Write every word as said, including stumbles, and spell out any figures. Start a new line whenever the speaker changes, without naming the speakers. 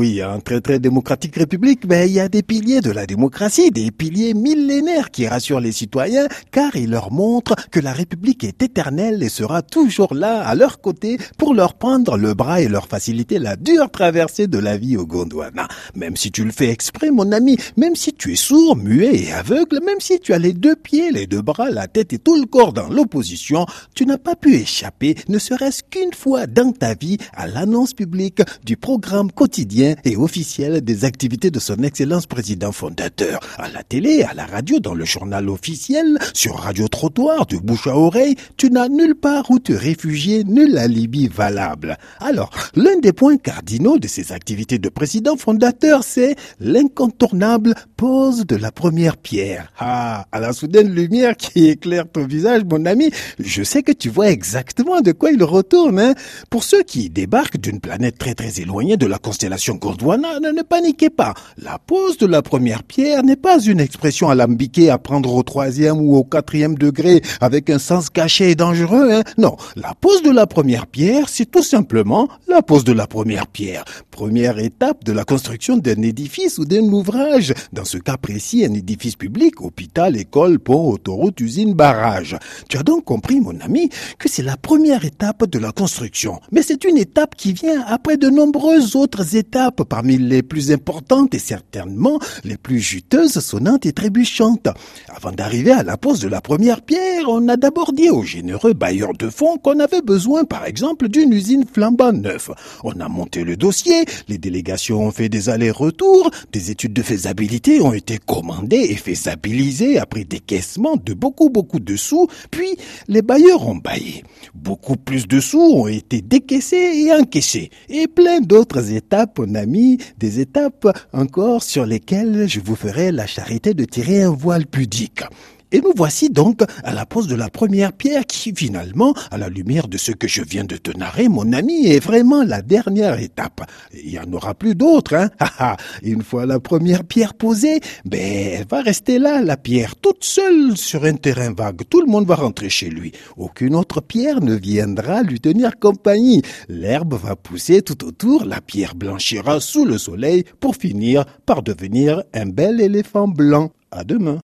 Oui, en très très démocratique république, ben, il y a des piliers de la démocratie, des piliers millénaires qui rassurent les citoyens car ils leur montrent que la République est éternelle et sera toujours là à leur côté pour leur prendre le bras et leur faciliter la dure traversée de la vie au Gondwana. Même si tu le fais exprès, mon ami, même si tu es sourd, muet et aveugle, même si tu as les deux pieds, les deux bras, la tête et tout le corps dans l'opposition, tu n'as pas pu échapper, ne serait-ce qu'une fois dans ta vie, à l'annonce publique du programme quotidien et officiel des activités de son Excellence président fondateur. À la télé, à la radio, dans le journal officiel, sur Radio Trottoir, de bouche à oreille, tu n'as nulle part où te réfugier, nul alibi valable. Alors, l'un des points cardinaux de ces activités de président fondateur, c'est l'incontournable pose de la première pierre. Ah, à la soudaine lumière qui éclaire ton visage, mon ami, je sais que tu vois exactement de quoi il retourne, hein. Pour ceux qui débarquent d'une planète très très éloignée de la constellation Gondwana, ne, ne paniquez pas. La pose de la première pierre n'est pas une expression alambiquée à prendre au troisième ou au quatrième degré avec un sens caché et dangereux, hein. Non, la pose de la première pierre, c'est tout simplement la pose de la première pierre. Première étape de la construction d'un édifice ou d'un ouvrage. Dans ce cas précis, un édifice public, hôpital, école, pont, autoroute, usine, barrage. Tu as donc compris, mon ami, que c'est la première étape de la construction. Mais c'est une étape qui vient après de nombreuses autres étapes, parmi les plus importantes et certainement les plus juteuses, sonnantes et trébuchantes. Avant d'arriver à la pose de la première pierre, on a d'abord dit aux généreux bailleurs de fonds qu'on avait besoin, par exemple, d'une usine flambant neuve. On a monté le dossier, les délégations ont fait des allers-retours, des études de faisabilité ont été commandées et faisabilisées après décaissement de beaucoup beaucoup de sous, puis les bailleurs ont baillé. Beaucoup plus de sous ont été décaissés et encaissés. Et plein d'autres étapes, mon ami, des étapes encore sur lesquelles je vous ferai la charité de tirer un voile pudique. Et nous voici donc à la pose de la première pierre qui, finalement, à la lumière de ce que je viens de te narrer, mon ami, est vraiment la dernière étape. Il n'y en aura plus d'autres, hein. Une fois la première pierre posée, ben, elle va rester là, la pierre, toute seule sur un terrain vague. Tout le monde va rentrer chez lui. Aucune autre pierre ne viendra lui tenir compagnie. L'herbe va pousser tout autour, la pierre blanchira sous le soleil pour finir par devenir un bel éléphant blanc. À demain.